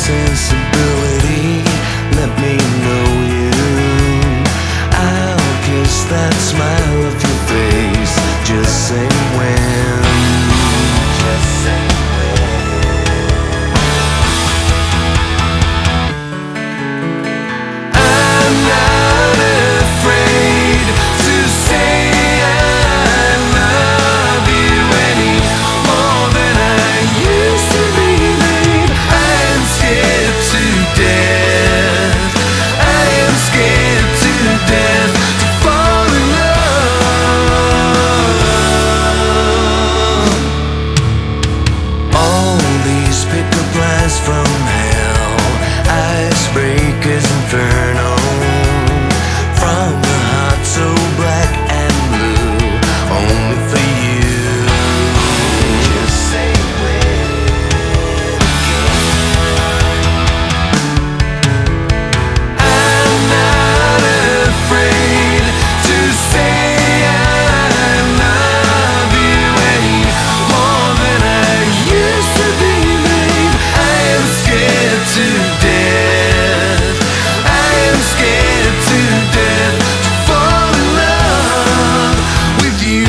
sensibility, let me know you. I'll kiss that smile of your face. Just say when. Just say when. I'm not afraid to say I love you any more than I used to be, babe. I am scared to death. I am scared to death to fall in love. All these pickup lines from hell, icebreakers inferno, from the heart so black and blue, only for you. Just say when again. I'm not afraid to say I love you any more than I used to be, babe. I am scared to death. I am scared to death to fall in love with you.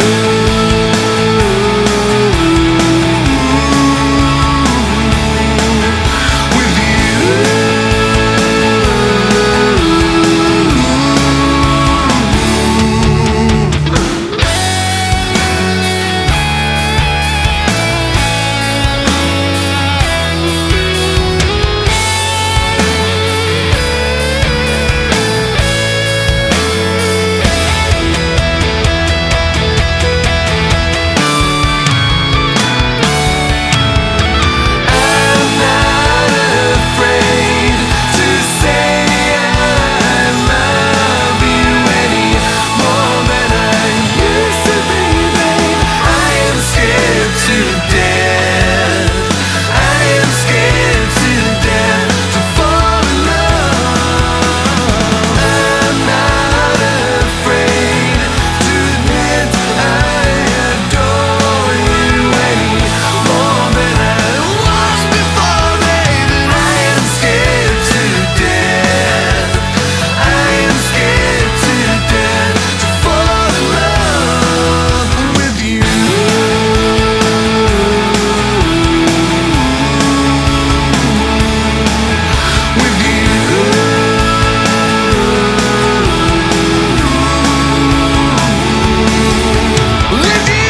With you. I'm not afraid to say I love you any more than I used to be, babe. I am scared to death. I am scared to death to fall in love. I'm not afraid to admit I adore you any more than I was before, babe. And I am scared to death. I am scared to death to fall in love with you. With you. With you.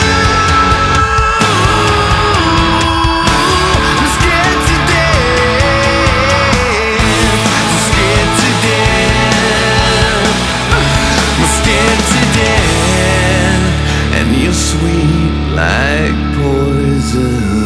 I'm scared to death. I'm scared to death. I'm scared to death. And you're sweet like poison.